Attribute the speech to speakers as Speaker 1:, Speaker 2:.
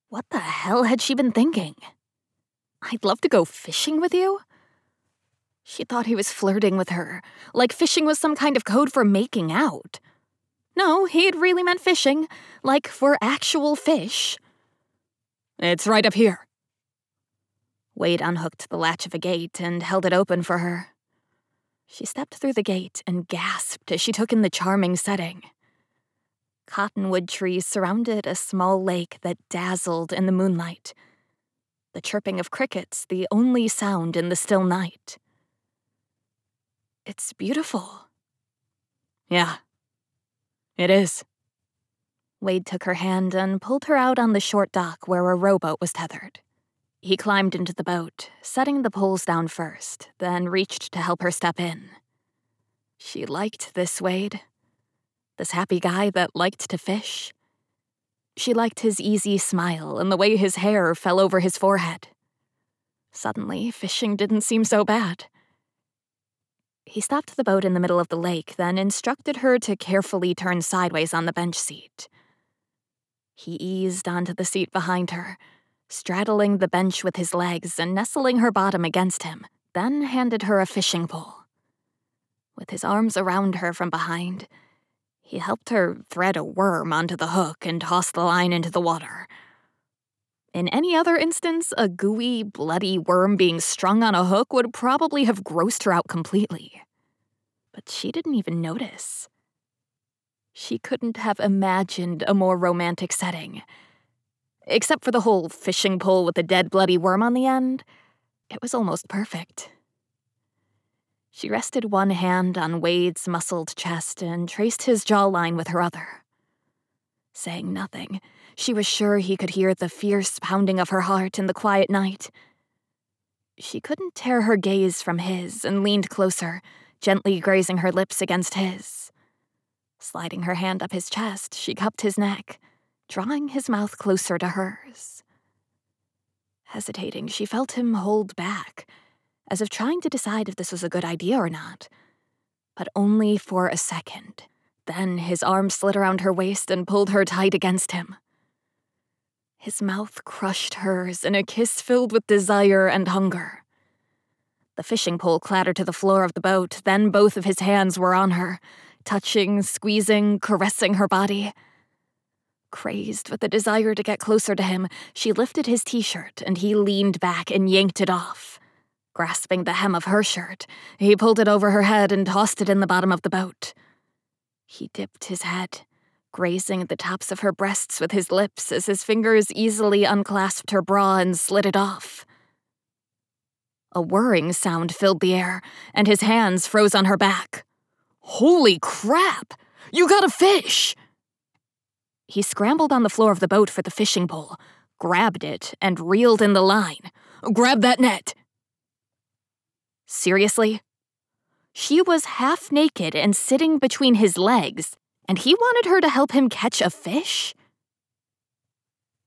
Speaker 1: What the hell had she been thinking? I'd love to go fishing with you? She thought he was flirting with her, like fishing was some kind of code for making out. No, he'd really meant fishing, like for actual fish. It's right up here. Wade unhooked the latch of a gate and held it open for her. She stepped through the gate and gasped as she took in the charming setting. Cottonwood trees surrounded a small lake that dazzled in the moonlight. The chirping of crickets, the only sound in the still night. It's beautiful. Yeah, it is. Wade took her hand and pulled her out on the short dock where a rowboat was tethered. He climbed into the boat, setting the poles down first, then reached to help her step in. She liked this Wade. This happy guy that liked to fish. She liked his easy smile and the way his hair fell over his forehead. Suddenly, fishing didn't seem so bad. He stopped the boat in the middle of the lake, then instructed her to carefully turn sideways on the bench seat. He eased onto the seat behind her, straddling the bench with his legs and nestling her bottom against him, then handed her a fishing pole. With his arms around her from behind, he helped her thread a worm onto the hook and toss the line into the water. In any other instance, a gooey, bloody worm being strung on a hook would probably have grossed her out completely. But she didn't even notice. She couldn't have imagined a more romantic setting. Except for the whole fishing pole with a dead, bloody worm on the end, it was almost perfect. She rested one hand on Wade's muscled chest and traced his jawline with her other. Saying nothing, she was sure he could hear the fierce pounding of her heart in the quiet night. She couldn't tear her gaze from his and leaned closer, gently grazing her lips against his. Sliding her hand up his chest, she cupped his neck, drawing his mouth closer to hers. Hesitating, she felt him hold back, as if trying to decide if this was a good idea or not. But only for a second. Then his arm slid around her waist and pulled her tight against him. His mouth crushed hers in a kiss filled with desire and hunger. The fishing pole clattered to the floor of the boat, then both of his hands were on her, touching, squeezing, caressing her body. Crazed with the desire to get closer to him, she lifted his t-shirt and he leaned back and yanked it off. Grasping the hem of her shirt, he pulled it over her head and tossed it in the bottom of the boat. He dipped his head, grazing at the tops of her breasts with his lips as his fingers easily unclasped her bra and slid it off. A whirring sound filled the air, and his hands froze on her back. Holy crap! You got a fish! He scrambled on the floor of the boat for the fishing pole, grabbed it, and reeled in the line. Grab that net! Seriously? She was half naked and sitting between his legs, and he wanted her to help him catch a fish?